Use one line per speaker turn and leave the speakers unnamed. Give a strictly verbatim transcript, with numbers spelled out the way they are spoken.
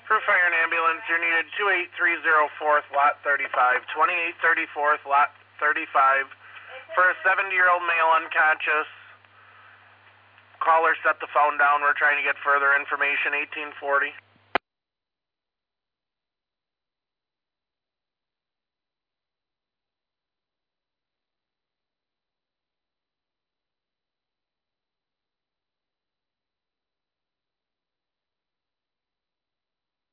For fire and ambulance, you're needed two eight three zero fourth, lot thirty-five, twenty-eight thirty-fourth, lot thirty-five. For a seventy-year-old male unconscious, caller set the phone down. We're trying to get further information, eighteen forty.